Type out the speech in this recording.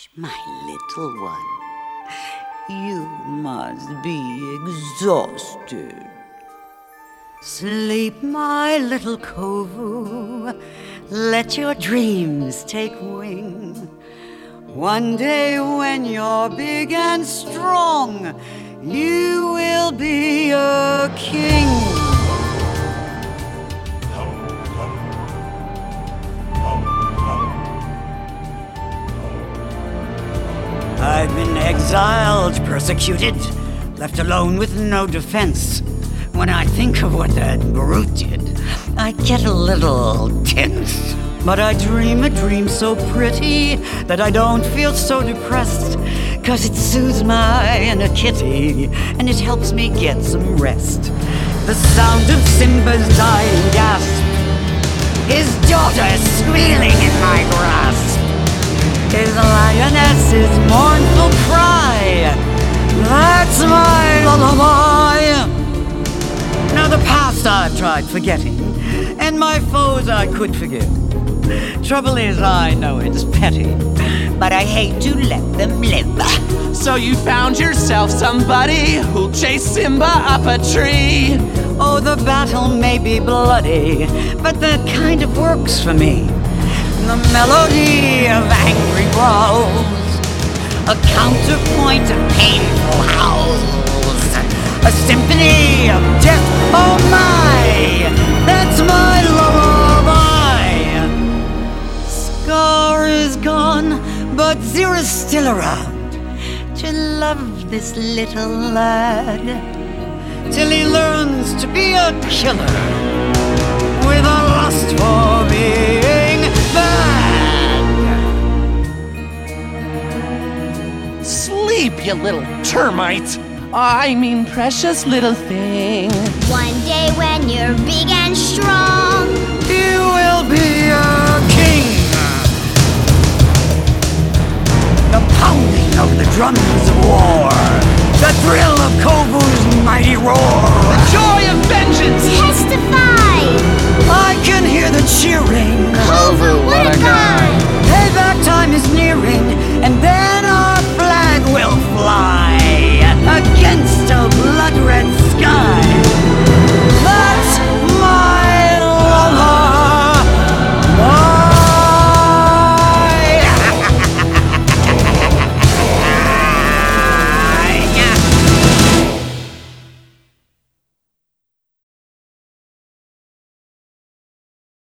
My little one, you must be exhausted. Sleep, my little Kovu. Let your dreams take wing. One day when you're big and strong, you will be a king. I've been exiled, persecuted, left alone with no defense. When I think of what that brute did, I get a little tense. But I dream a dream so pretty that I don't feel so depressed, 'cause it soothes my inner kitty and it helps me get some rest. The sound of Simba's dying gasp, his daughter squealing in my grasp, his lioness's mournful cry, that's my lullaby. Now the past I've tried forgetting, and my foes I could forgive. Trouble is, I know it's petty, but I hate to let them live. So you found yourself somebody who'll chase Simba up a tree. Oh, the battle may be bloody, but that kind of works for me. The melody of angry growls, a counterpoint of painful howls, a symphony of death, oh my, that's my lullaby. Scar is gone, but Zira's still around to love this little lad, till he learns to be a killer with a lust for being bad. Sleep, you little termite. I mean, precious little thing. One day when you're big and strong, You will be a